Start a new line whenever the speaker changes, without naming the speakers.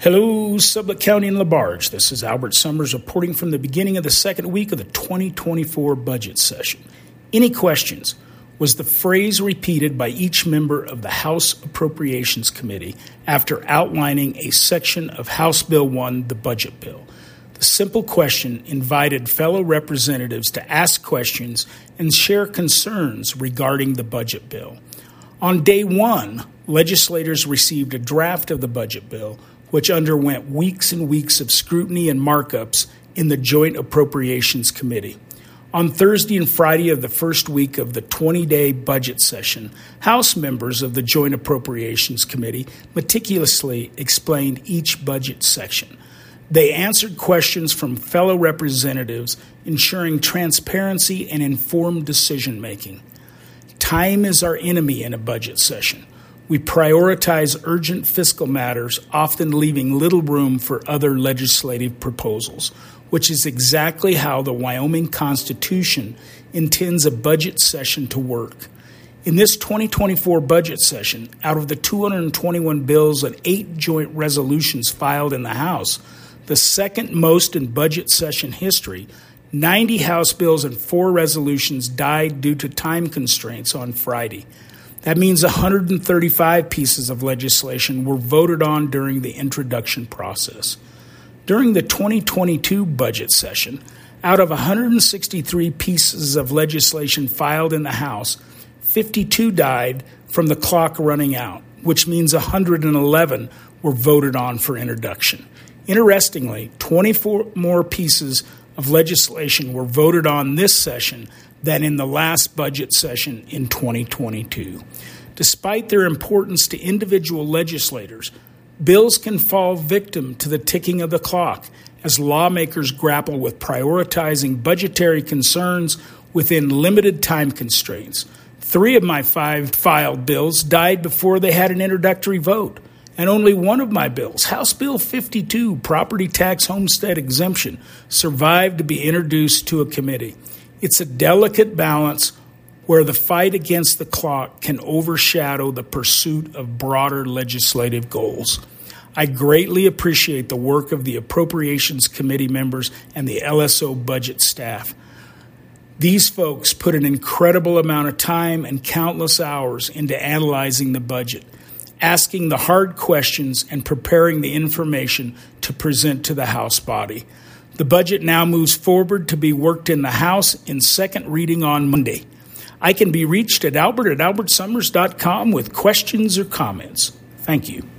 Hello, Sublette County and LaBarge. This is Albert Summers reporting from the beginning of the second week of the 2024 budget session. Any questions? Was the phrase repeated by each member of the House Appropriations Committee after outlining a section of House Bill 1, the budget bill. The simple question invited fellow representatives to ask questions and share concerns regarding the budget bill. On day one, legislators received a draft of the budget bill, which underwent weeks and weeks of scrutiny and markups in the Joint Appropriations Committee. On Thursday and Friday of the first week of the 20-day budget session, House members of the Joint Appropriations Committee meticulously explained each budget section. They answered questions from fellow representatives, ensuring transparency and informed decision-making. Time is our enemy in a budget session. We prioritize urgent fiscal matters, often leaving little room for other legislative proposals, which is exactly how the Wyoming Constitution intends a budget session to work. In this 2024 budget session, out of the 221 bills and 8 joint resolutions filed in the House, the second most in budget session history, 90 House bills and 4 resolutions died due to time constraints on Friday. That means 135 pieces of legislation were voted on during the introduction process. During the 2022 budget session, out of 163 pieces of legislation filed in the House, 52 died from the clock running out, which means 111 were voted on for introduction. Interestingly, 24 more pieces of legislation were voted on this session than in the last budget session in 2022. Despite their importance to individual legislators, bills can fall victim to the ticking of the clock as lawmakers grapple with prioritizing budgetary concerns within limited time constraints. 3 of my 5 filed bills died before they had an introductory vote, and only one of my bills, House Bill 52, Property Tax Homestead Exemption, survived to be introduced to a committee. It's a delicate balance where the fight against the clock can overshadow the pursuit of broader legislative goals. I greatly appreciate the work of the Appropriations Committee members and the LSO budget staff. These folks put an incredible amount of time and countless hours into analyzing the budget, asking the hard questions, and preparing the information to present to the House body. The budget now moves forward to be worked in the House in second reading on Monday. I can be reached at albert@albertsummers.com with questions or comments. Thank you.